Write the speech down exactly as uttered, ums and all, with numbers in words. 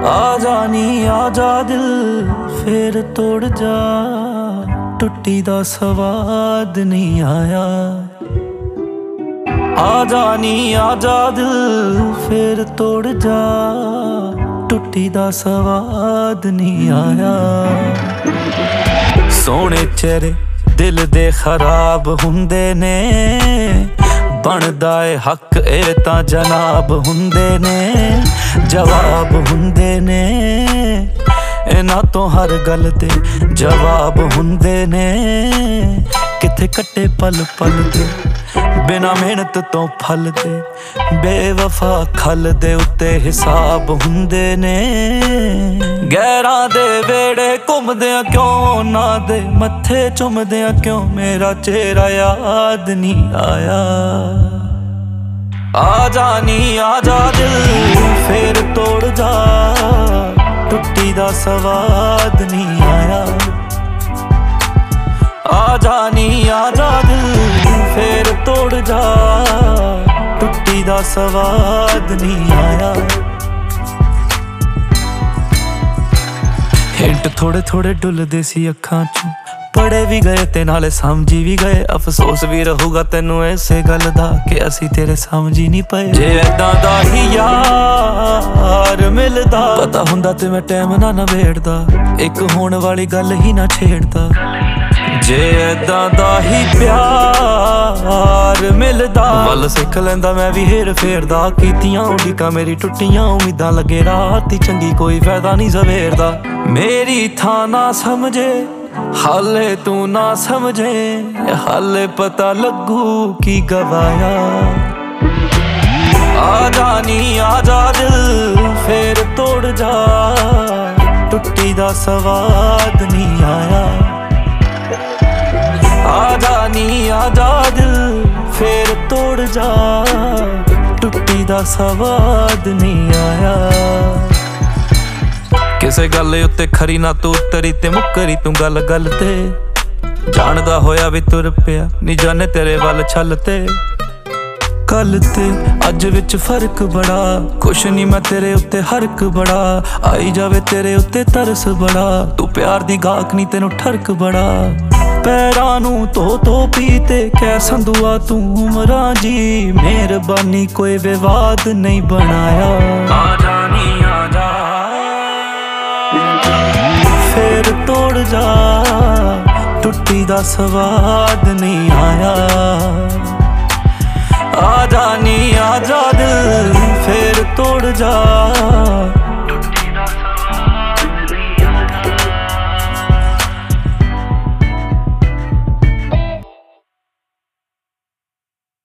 आजा नी आजा दिल फिर तोड़ जा, टुट्टी दा स्वाद नहीं आया। आजा नी आजा दिल फिर तोड़ जा, टुट्टी दा स्वाद नहीं आया। सोहणे चेहरे दिल दे खराब हुंदे ने, बनदा ए हक ए तां जनाब हुंदे ने, जवाब हुंदे ने इन्हां तो हर गल दे जवाब हुंदे ने। किथे कट्टे पल पल दे बिना मेहनत तो फल दे, बेवफा खल दे उत्ते हिसाब हुंदे ने। गैरां दे वेड़े घुमदियां क्यों ना दे मत्थे चुमदियां क्यों, मेरा चेहरा याद नहीं आया। आजा नी आजा दिल फिर तोड़ जा, टुट्टी दा स्वाद नहीं आया। आजा नी आजा दिल फिर तोड़ जा, टुट्टी दा स्वाद नहीं आया। हिंट थोड़े थोड़े डुलदे सी अखां चों, पढ़े भी गए ते नाले समझी भी गए। अफसोस भी रहूगा तेनू इसे गल दा कि असी तेरे समझी नहीं पए। जे ऐदां दा ही यार मिलदा, पता हुंदा ते मैं टैम ना नवेड़दा, एक होण वाली गल ही ना छेड़दा। जे ऐदां दा ही प्यार मिलदा, वल सिख लैंदा मैं भी हेर फेरदा। कीतियां उड़ीकां मेरी टुट्टियां उम्मीदां, लगे रात ही चंगी कोई फायदा नहीं सवेरदा। मेरी थां ना समझे हाले तू ना समझे, हाले पता लगू की गवाया। आजा नी आजा दिल फिर तोड़ जा, टुट्टी दा स्वाद नहीं आया। आजा नी आजा दिल फिर तोड़ जा, टुट्टी दा स्वाद नहीं आया। किसे गल उत्ते खरी ना तू उतरी ते मुकरी तू गल गल ते, जानदा होया भी तुर पिया नी जाने तेरे वल छल ते। कल ते अज विच फर्क बड़ा, खुश नी मैं तेरे उत्ते हरक बड़ा, आई जावे तेरे उत्ते तरस बड़ा। तू प्यार दी गाहक नी तेनू ठरक बड़ा, पैरां नू धो धो पीते कै संदुआ तू उमरां जी। मेहरबानी कोई विवाद नहीं बनाया। आजा नी आजा फिर तोड़ जा, टुट्टी दा स्वाद नहीं आया। आजा नी आजा दिल फिर तोड़ जा,